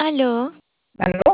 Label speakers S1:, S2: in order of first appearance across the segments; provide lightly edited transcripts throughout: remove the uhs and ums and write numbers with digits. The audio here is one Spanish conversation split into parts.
S1: Aló,
S2: ¿Aló?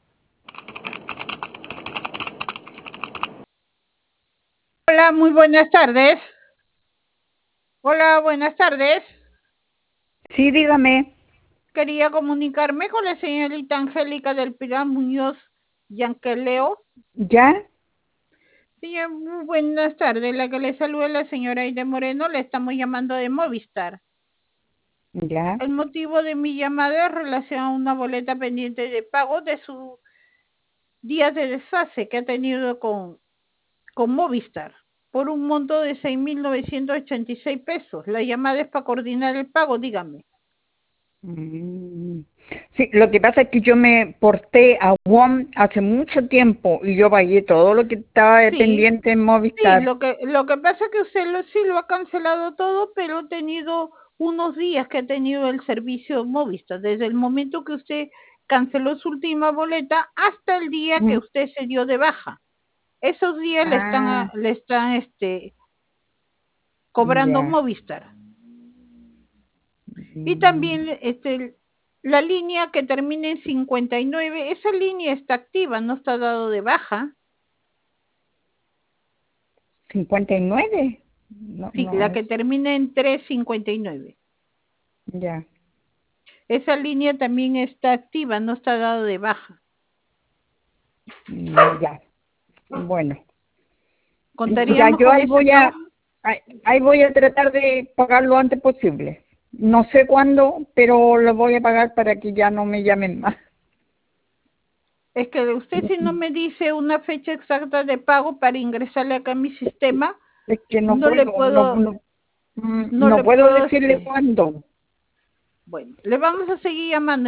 S3: Hola, muy buenas tardes. Hola, buenas tardes.
S2: Sí, dígame.
S3: Quería comunicarme con la señorita Angélica del Pilar Muñoz Yanqueleo.
S2: ¿Ya?
S3: Señor, muy buenas tardes. La que le saluda es la señora Aide Moreno. Le estamos llamando de Movistar.
S2: ¿Ya?
S3: El motivo de mi llamada es relación a una boleta pendiente de pago de sus días de desfase que ha tenido con Movistar por un monto de 6.986 pesos. La llamada es para coordinar el pago, dígame.
S2: Mm. Sí, lo que pasa es que yo me porté a WOM hace mucho tiempo y yo pagué todo lo que estaba
S3: Sí,
S2: pendiente en
S3: sí,
S2: Movistar.
S3: lo que pasa es que usted sí lo ha cancelado todo, pero ha tenido unos días que ha tenido el servicio Movistar, desde el momento que usted canceló su última boleta hasta el día que
S2: Mm.
S3: usted se dio de baja. Esos días
S2: Ah,
S3: le están cobrando
S2: ya.
S3: Movistar. Y
S2: Mm.
S3: también la línea que termina en 59, esa línea está activa, no está dado de baja.
S2: 59. No,
S3: Sí,
S2: no
S3: la que
S2: es.
S3: termina en 359.
S2: Ya.
S3: Esa línea también está activa, no está dado de baja.
S2: Ya. Bueno. Ya,
S3: Contaríamos
S2: yo
S3: con ese pago.
S2: ahí voy a tratar de pagar lo antes posible. No sé cuándo, pero lo voy a pagar para que ya no me llamen más.
S3: Es que usted si no me dice una fecha exacta de pago para ingresarle acá a mi sistema,
S2: Es que no
S3: no le
S2: puedo, no,
S3: puedo,
S2: no,
S3: no
S2: no
S3: le
S2: puedo
S3: puedo,
S2: decirle cuándo.
S3: bueno, le vamos a seguir llamando.